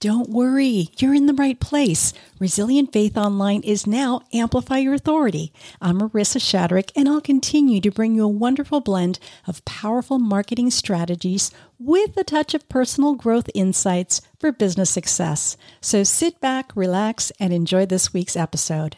Don't worry, you're in the right place. Resilient Faith Online is now Amplify Your Authority. I'm Marissa Shadrick, and I'll continue to bring you a wonderful blend of powerful marketing strategies with a touch of personal growth insights for business success. So sit back, relax, and enjoy this week's episode.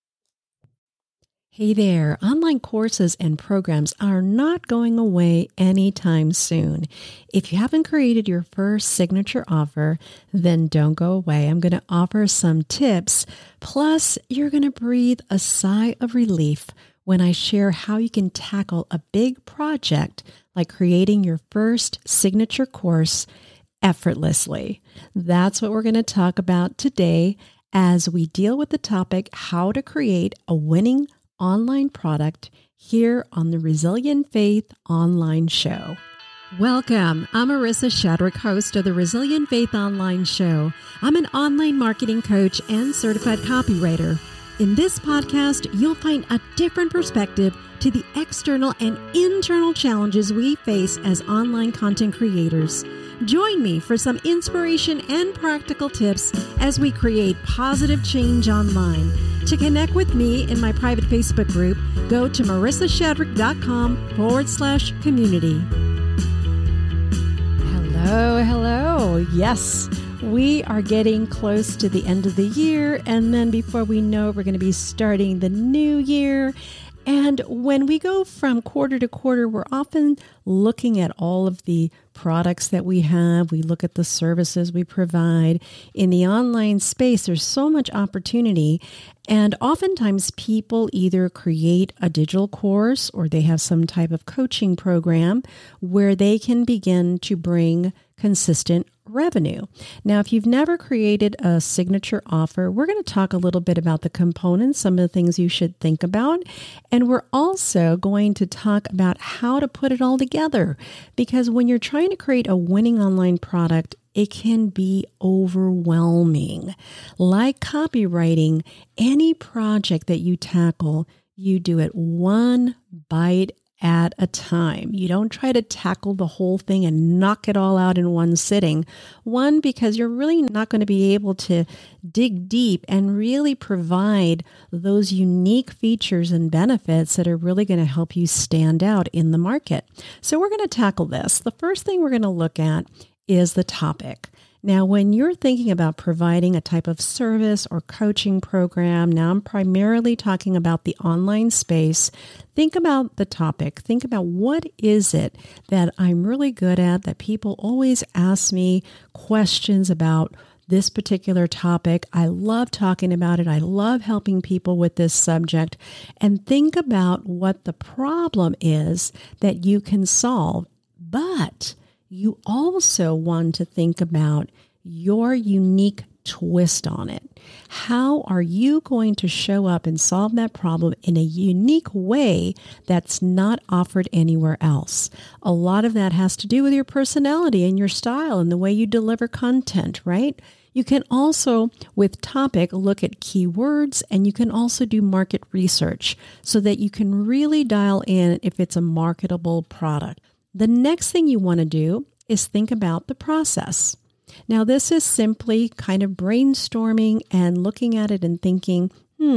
Hey there, online courses and programs are not going away anytime soon. If you haven't created your first signature offer, then don't go away. I'm going to offer some tips. Plus, you're going to breathe a sigh of relief when I share how you can tackle a big project like creating your first signature course effortlessly. That's what we're going to talk about today as we deal with the topic, how to create a winning online product here on the Resilient Faith Online Show. Welcome. I'm Marissa Shadrick, host of the Resilient Faith Online Show. I'm an online marketing coach and certified copywriter. In this podcast, you'll find a different perspective to the external and internal challenges we face as online content creators. Join me for some inspiration and practical tips as we create positive change online. To connect with me in my private Facebook group, go to marissashadrick.com/community. Hello. Yes, we are getting close to the end of the year, and then before we know it, we're going to be starting the new year. And when we go from quarter to quarter, we're often looking at all of the products that we have. We look at the services we provide. In the online space, there's so much opportunity. And oftentimes people either create a digital course or they have some type of coaching program where they can begin to bring consistent revenue. Now, if you've never created a signature offer, we're going to talk a little bit about the components, some of the things you should think about. And we're also going to talk about how to put it all together. Because when you're trying to create a winning online product, it can be overwhelming. Like copywriting, any project that you tackle, you do it one bite at a time. You don't try to tackle the whole thing and knock it all out in one sitting. One, because you're really not going to be able to dig deep and really provide those unique features and benefits that are really going to help you stand out in the market. So we're going to tackle this. The first thing we're going to look at is the topic. Now, when you're thinking about providing a type of service or coaching program, now I'm primarily talking about the online space. Think about the topic. Think about what is it that I'm really good at, that people always ask me questions about this particular topic. I love talking about it. I love helping people with this subject. And think about what the problem is that you can solve. But you also want to think about your unique twist on it. How are you going to show up and solve that problem in a unique way that's not offered anywhere else? A lot of that has to do with your personality and your style and the way you deliver content, right? You can also, with topic, look at keywords, and you can also do market research so that you can really dial in if it's a marketable product. The next thing you want to do is think about the process. Now, this is simply kind of brainstorming and looking at it and thinking,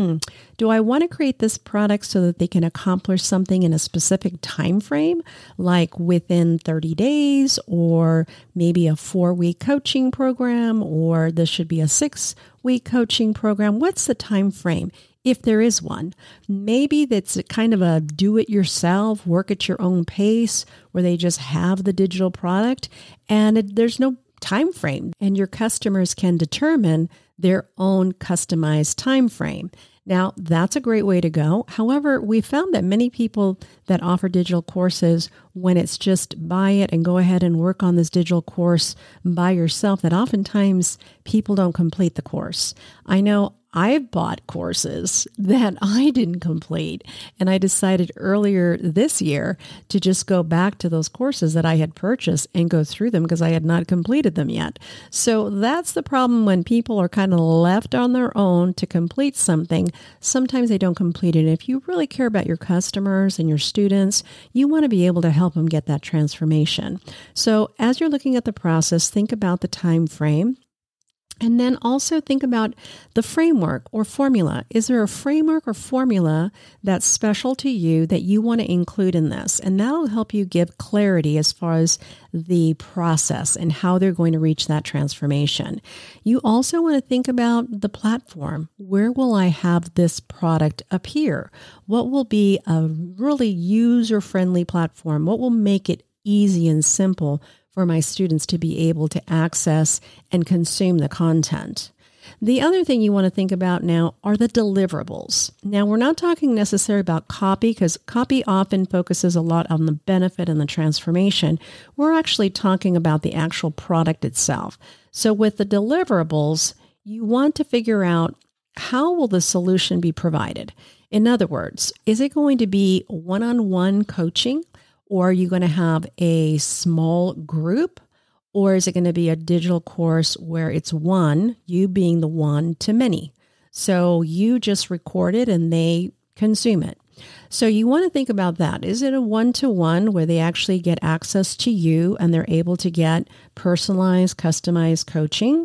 do I want to create this product so that they can accomplish something in a specific time frame, like within 30 days, or maybe a 4-week coaching program, or this should be a 6-week coaching program? What's the time frame? If there is one, maybe that's kind of a do-it-yourself, work at your own pace, where they just have the digital product and there's no time frame, and your customers can determine their own customized time frame. Now, that's a great way to go. However, we found that many people that offer digital courses, when it's just buy it and go ahead and work on this digital course by yourself, that oftentimes people don't complete the course. I know I've bought courses that I didn't complete, and I decided earlier this year to just go back to those courses that I had purchased and go through them because I had not completed them yet. So that's the problem when people are kind of left on their own to complete something. Sometimes they don't complete it. And if you really care about your customers and your students, you want to be able to help them get that transformation. So as you're looking at the process, think about the time frame. And then also think about the framework or formula. Is there a framework or formula that's special to you that you want to include in this? And that'll help you give clarity as far as the process and how they're going to reach that transformation. You also want to think about the platform. Where will I have this product appear? What will be a really user-friendly platform? What will make it easy and simple for my students to be able to access and consume the content? The other thing you want to think about now are the deliverables. Now, we're not talking necessarily about copy, because copy often focuses a lot on the benefit and the transformation. We're actually talking about the actual product itself. So with the deliverables, you want to figure out, how will the solution be provided? In other words, is it going to be one-on-one coaching? Or are you going to have a small group? Or is it going to be a digital course where it's one, you being the one to many? So you just record it and they consume it. So you want to think about that. Is it a one-to-one where they actually get access to you and they're able to get personalized, customized coaching?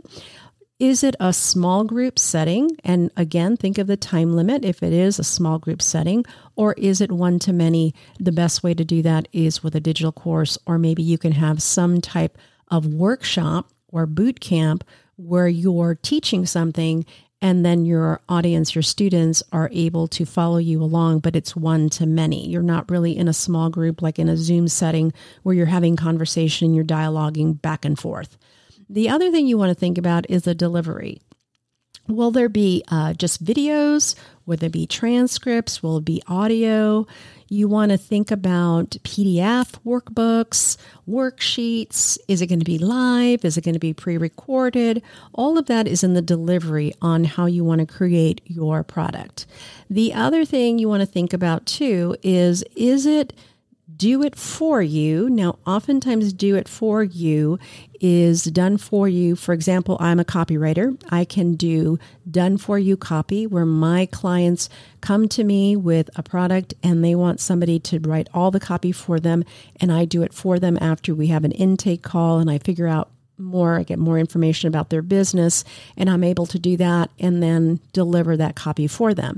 Is it a small group setting? And again, think of the time limit if it is a small group setting, or is it one-to-many? The best way to do that is with a digital course, or maybe you can have some type of workshop or boot camp where you're teaching something and then your audience, your students are able to follow you along, but it's one-to-many. You're not really in a small group like in a Zoom setting where you're having conversation, you're dialoguing back and forth. The other thing you want to think about is the delivery. Will there be just videos? Will there be transcripts? Will it be audio? You want to think about PDF workbooks, worksheets. Is it going to be live? Is it going to be pre-recorded? All of that is in the delivery on how you want to create your product. The other thing you want to think about too is it do it for you? Now, oftentimes do it for you is done for you. For example, I'm a copywriter. I can do done for you copy where my clients come to me with a product and they want somebody to write all the copy for them. And I do it for them after we have an intake call and I figure out more, I get more information about their business, and I'm able to do that and then deliver that copy for them.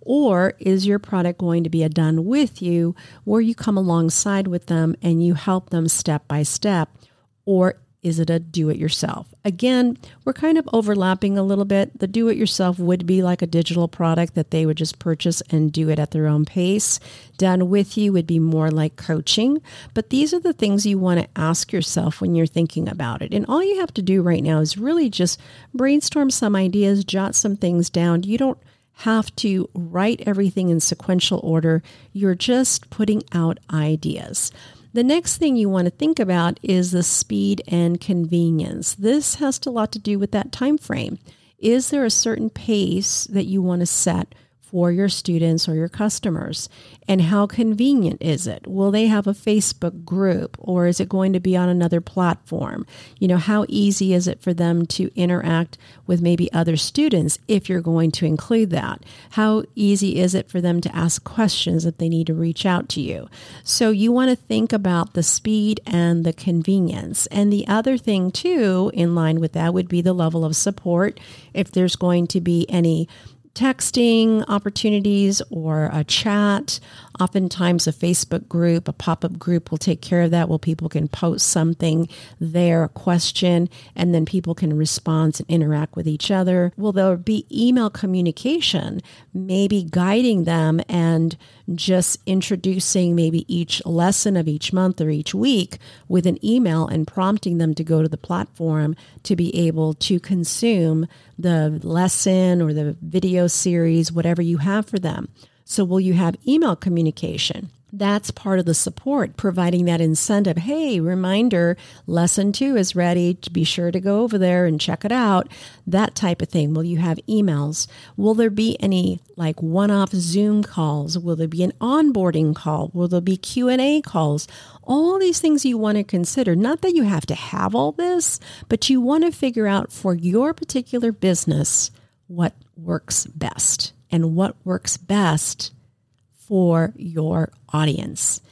Or is your product going to be a done with you where you come alongside with them and you help them step by step? Or is it a do-it-yourself? Again, we're kind of overlapping a little bit. The do-it-yourself would be like a digital product that they would just purchase and do it at their own pace. Done with you would be more like coaching. But these are the things you want to ask yourself when you're thinking about it. And all you have to do right now is really just brainstorm some ideas, jot some things down. You don't have to write everything in sequential order. You're just putting out ideas. The next thing you want to think about is the speed and convenience. This has a lot to do with that time frame. Is there a certain pace that you want to set for your students or your customers? And how convenient is it? Will they have a Facebook group or is it going to be on another platform? You know, how easy is it for them to interact with maybe other students if you're going to include that? How easy is it for them to ask questions if they need to reach out to you? So you want to think about the speed and the convenience. And the other thing too, in line with that, would be the level of support. If there's going to be any texting opportunities or a chat. Oftentimes a Facebook group, a pop-up group will take care of that where people can post something there, a question, and then people can respond and interact with each other. Will there be email communication, maybe guiding them and just introducing maybe each lesson of each month or each week with an email and prompting them to go to the platform to be able to consume the lesson or the video series, whatever you have for them. So will you have email communication? That's part of the support, providing that incentive. Hey, reminder, lesson 2 is ready. To be sure to go over there and check it out. That type of thing. Will you have emails? Will there be any like one-off Zoom calls? Will there be an onboarding call? Will there be Q&A calls? All these things you want to consider. Not that you have to have all this, but you want to figure out for your particular business what works best and what works best for your audience.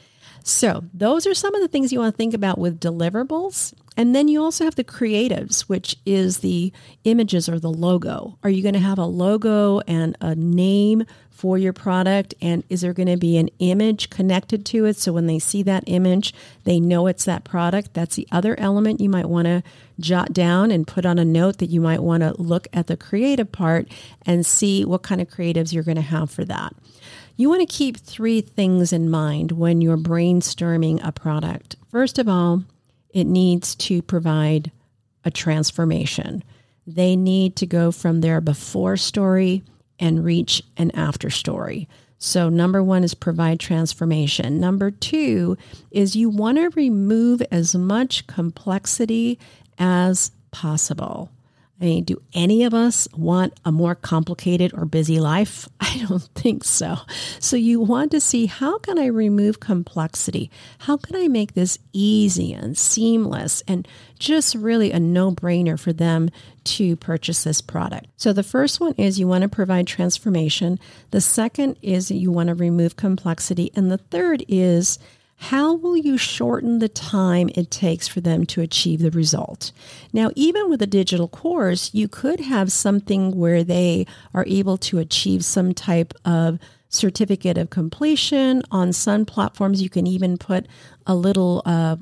So those are some of the things you want to think about with deliverables. And then you also have the creatives, which is the images or the logo. Are you going to have a logo and a name for your product? And is there going to be an image connected to it? So when they see that image, they know it's that product. That's the other element you might want to jot down and put on a note, that you might want to look at the creative part and see what kind of creatives you're going to have for that. You want to keep 3 things in mind when you're brainstorming a product. First of all, it needs to provide a transformation. They need to go from their before story and reach an after story. So number 1 is provide transformation. Number 2 is you want to remove as much complexity as possible. I mean, do any of us want a more complicated or busy life? I don't think so. So you want to see, how can I remove complexity? How can I make this easy and seamless and just really a no-brainer for them to purchase this product? So the first one is you want to provide transformation. The second is you want to remove complexity. And the third is, how will you shorten the time it takes for them to achieve the result? Now, even with a digital course, you could have something where they are able to achieve some type of certificate of completion. On some platforms, you can even put a little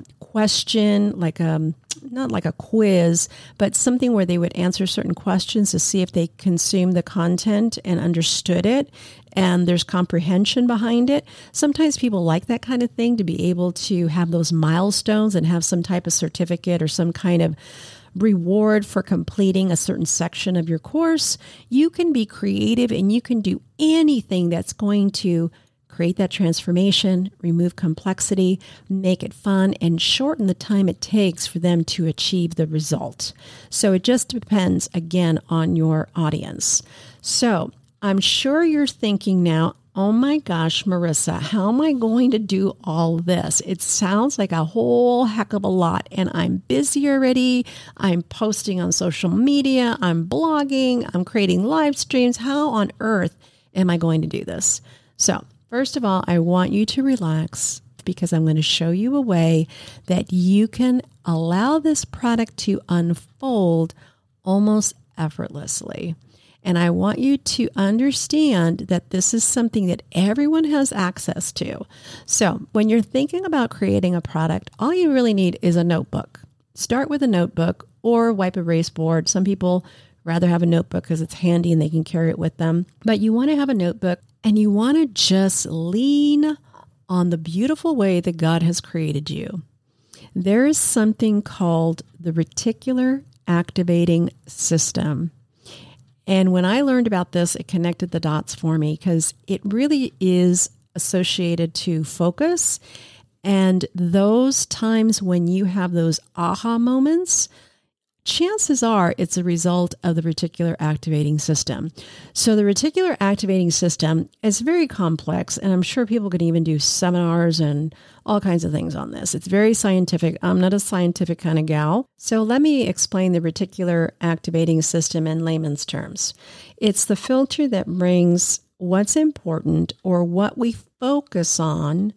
question, like not like a quiz, but something where they would answer certain questions to see if they consumed the content and understood it, and there's comprehension behind it. Sometimes people like that kind of thing, to be able to have those milestones and have some type of certificate or some kind of reward for completing a certain section of your course. You can be creative and you can do anything that's going to create that transformation, remove complexity, make it fun, and shorten the time it takes for them to achieve the result. So it just depends, again, on your audience. So I'm sure you're thinking now, oh my gosh, Marissa, how am I going to do all this? It sounds like a whole heck of a lot, and I'm busy already. I'm posting on social media. I'm blogging. I'm creating live streams. How on earth am I going to do this? So first of all, I want you to relax, because I'm going to show you a way that you can allow this product to unfold almost effortlessly. And I want you to understand that this is something that everyone has access to. So when you're thinking about creating a product, all you really need is a notebook. Start with a notebook or wipe erase board. Some people rather have a notebook because it's handy and they can carry it with them. But you want to have a notebook, and you want to just lean on the beautiful way that God has created you. There is something called the reticular activating system. And when I learned about this, it connected the dots for me, because it really is associated to focus. And those times when you have those aha moments, chances are it's a result of the reticular activating system. So the reticular activating system is very complex, and I'm sure people can even do seminars and all kinds of things on this. It's very scientific. I'm not a scientific kind of gal. So let me explain the reticular activating system in layman's terms. It's the filter that brings what's important or what we focus on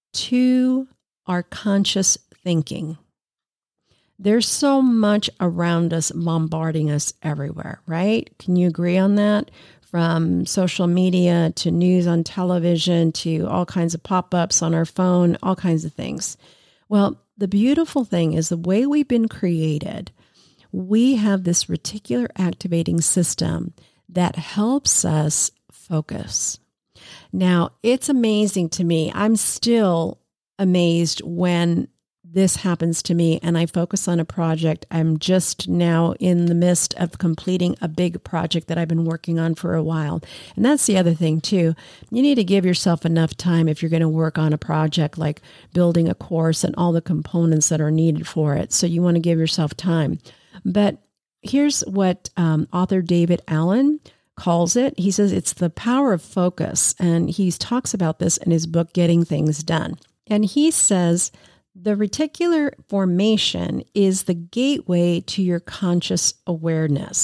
to our conscious thinking. There's so much around us bombarding us everywhere, right? Can you agree on that? From social media to news on television to all kinds of pop-ups on our phone, all kinds of things. Well, the beautiful thing is the way we've been created, we have this reticular activating system that helps us focus. Now, it's amazing to me. I'm still amazed when this happens to me and I focus on a project. I'm just now in the midst of completing a big project that I've been working on for a while. And that's the other thing too. You need to give yourself enough time if you're going to work on a project like building a course and all the components that are needed for it. So you want to give yourself time. But here's what author David Allen calls it. He says it's the power of focus. And he talks about this in his book, Getting Things Done. And he says, the reticular formation is the gateway to your conscious awareness.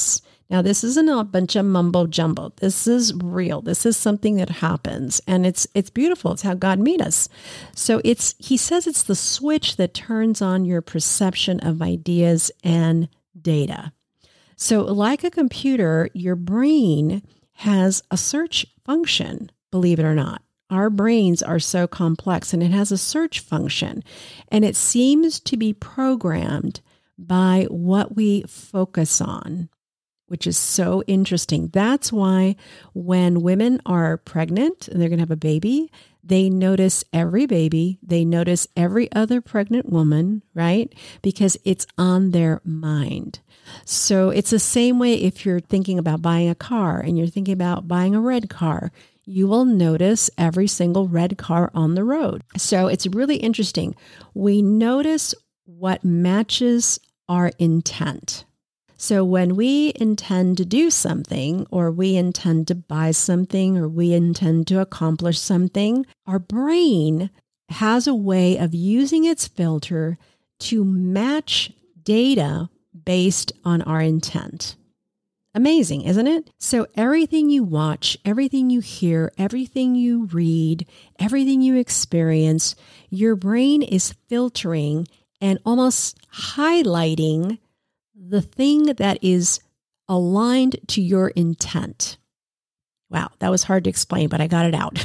Now, this isn't a bunch of mumbo jumbo. This is real. This is something that happens, and it's beautiful. It's how God made us. So he says it's the switch that turns on your perception of ideas and data. So like a computer, your brain has a search function, believe it or not. Our brains are so complex, and it has a search function, and it seems to be programmed by what we focus on, which is so interesting. That's why when women are pregnant and they're going to have a baby, they notice every baby, they notice every other pregnant woman, right? Because it's on their mind. So it's the same way if you're thinking about buying a car and you're thinking about buying a red car, you will notice every single red car on the road. So it's really interesting. We notice what matches our intent. So when we intend to do something, or we intend to buy something, or we intend to accomplish something, our brain has a way of using its filter to match data based on our intent. Amazing, isn't it? So everything you watch, everything you hear, everything you read, everything you experience, your brain is filtering and almost highlighting the thing that is aligned to your intent. Wow, that was hard to explain, but I got it out.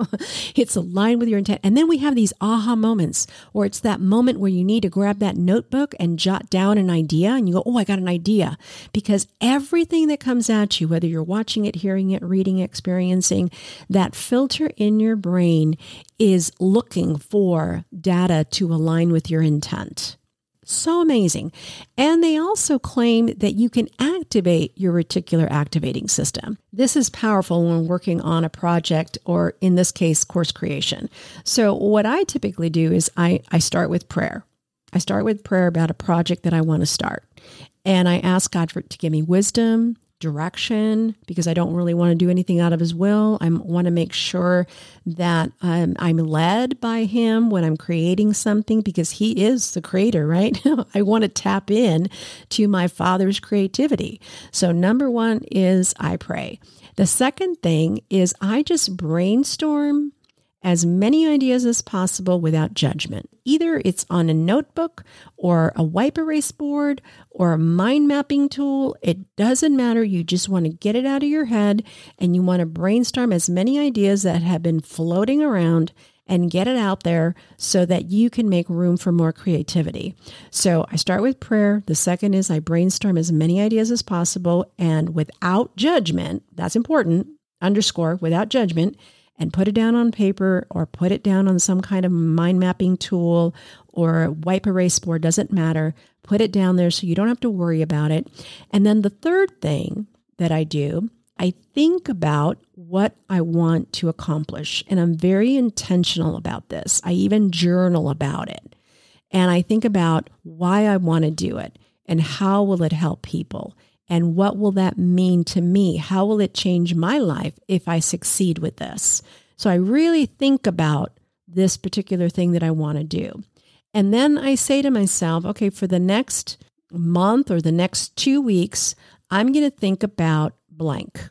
It's aligned with your intent. And then we have these aha moments, or it's that moment where you need to grab that notebook and jot down an idea, and you go, oh, I got an idea. Because everything that comes at you, whether you're watching it, hearing it, reading, experiencing, that filter in your brain is looking for data to align with your intent. So amazing. And they also claim that you can activate your reticular activating system. This is powerful when working on a project, or in this case, course creation. So what I typically do is I start with prayer. I start with prayer about a project that I want to start. And I ask God to give me wisdom, direction, because I don't really want to do anything out of his will. I want to make sure that I'm led by him when I'm creating something, because he is the creator, right? I want to tap in to my Father's creativity. So number one is I pray. The second thing is I just brainstorm as many ideas as possible without judgment. Either it's on a notebook or a wipe erase board or a mind mapping tool. It doesn't matter. You just want to get it out of your head, and you want to brainstorm as many ideas that have been floating around and get it out there so that you can make room for more creativity. So I start with prayer. The second is I brainstorm as many ideas as possible, and without judgment. That's important. Underscore, without judgment. And put it down on paper, or put it down on some kind of mind mapping tool or wipe erase board, doesn't matter. Put it down there so you don't have to worry about it. And then the third thing that I do, I think about what I want to accomplish. And I'm very intentional about this. I even journal about it. And I think about why I want to do it and how will it help people. And what will that mean to me? How will it change my life if I succeed with this? So I really think about this particular thing that I want to do. And then I say to myself, okay, for the next month or the next 2 weeks, I'm going to think about blank.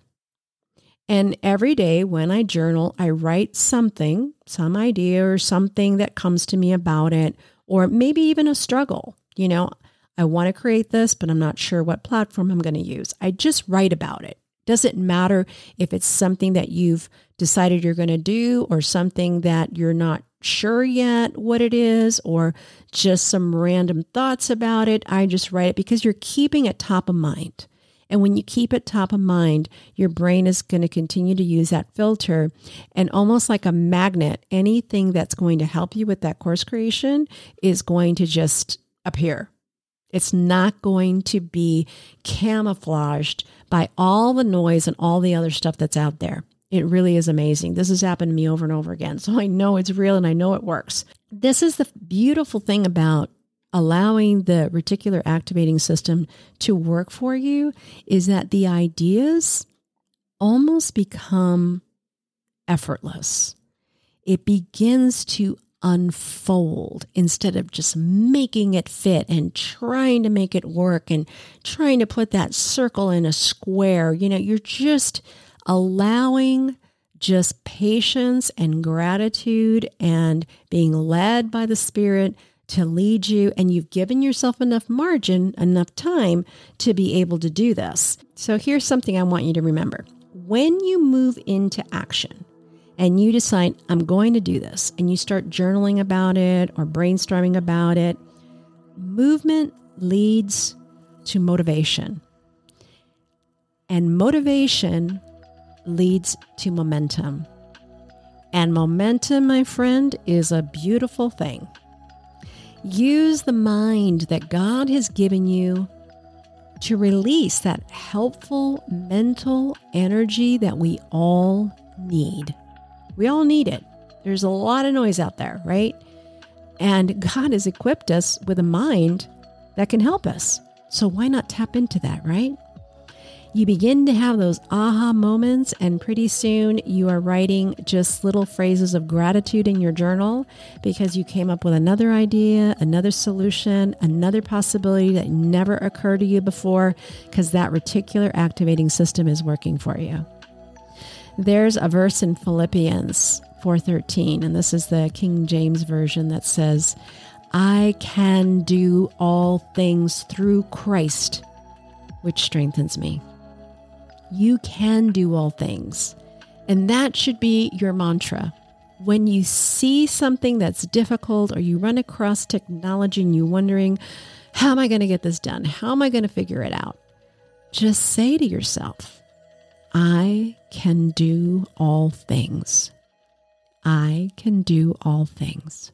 And every day when I journal, I write something, some idea or something that comes to me about it, or maybe even a struggle. You know, I want to create this, but I'm not sure what platform I'm going to use. I just write about it. Doesn't matter if it's something that you've decided you're going to do, or something that you're not sure yet what it is, or just some random thoughts about it. I just write it because you're keeping it top of mind. And when you keep it top of mind, your brain is going to continue to use that filter, and almost like a magnet, anything that's going to help you with that course creation is going to just appear. It's not going to be camouflaged by all the noise and all the other stuff that's out there. It really is amazing. This has happened to me over and over again. So I know it's real and I know it works. This is the beautiful thing about allowing the reticular activating system to work for you, is that the ideas almost become effortless. It begins to unfold instead of just making it fit and trying to make it work and trying to put that circle in a square. You're just allowing just patience and gratitude and being led by the Spirit to lead you. And you've given yourself enough margin, enough time to be able to do this. So here's something I want you to remember. When you move into action and you decide, I'm going to do this, and you start journaling about it or brainstorming about it, movement leads to motivation. And motivation leads to momentum. And momentum, my friend, is a beautiful thing. Use the mind that God has given you to release that helpful mental energy that we all need. We all need it. There's a lot of noise out there, right? And God has equipped us with a mind that can help us. So why not tap into that, right? You begin to have those aha moments, and pretty soon you are writing just little phrases of gratitude in your journal because you came up with another idea, another solution, another possibility that never occurred to you before because that reticular activating system is working for you. There's a verse in Philippians 4:13, and this is the King James Version that says, I can do all things through Christ, which strengthens me. You can do all things. And that should be your mantra. When you see something that's difficult or you run across technology and you're wondering, how am I going to get this done? How am I going to figure it out? Just say to yourself, I can do all things. I can do all things.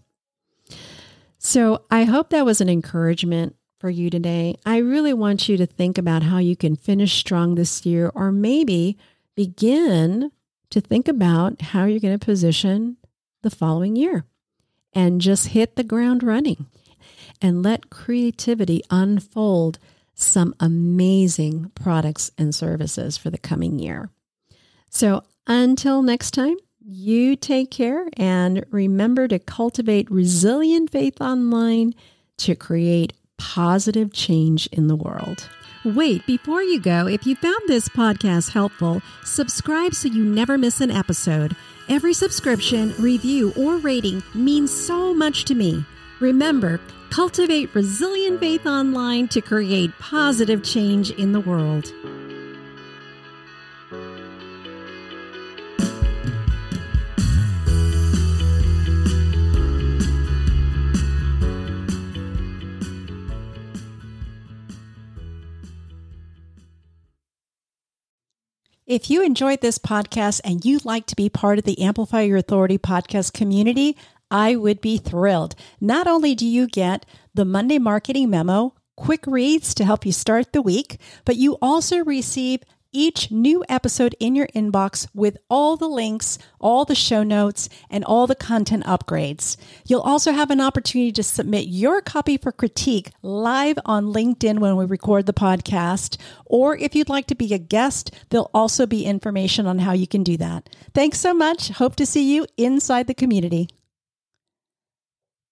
So I hope that was an encouragement for you today. I really want you to think about how you can finish strong this year, or maybe begin to think about how you're going to position the following year and just hit the ground running and let creativity unfold some amazing products and services for the coming year. So until next time, you take care and remember to cultivate resilient faith online to create positive change in the world. Wait, before you go, if you found this podcast helpful, subscribe so you never miss an episode. Every subscription, review, or rating means so much to me. Remember, cultivate resilient faith online to create positive change in the world. If you enjoyed this podcast and you'd like to be part of the Amplify Your Authority podcast community, I would be thrilled. Not only do you get the Monday Marketing Memo, quick reads to help you start the week, but you also receive each new episode in your inbox with all the links, all the show notes, and all the content upgrades. You'll also have an opportunity to submit your copy for critique live on LinkedIn when we record the podcast. Or if you'd like to be a guest, there'll also be information on how you can do that. Thanks so much. Hope to see you inside the community.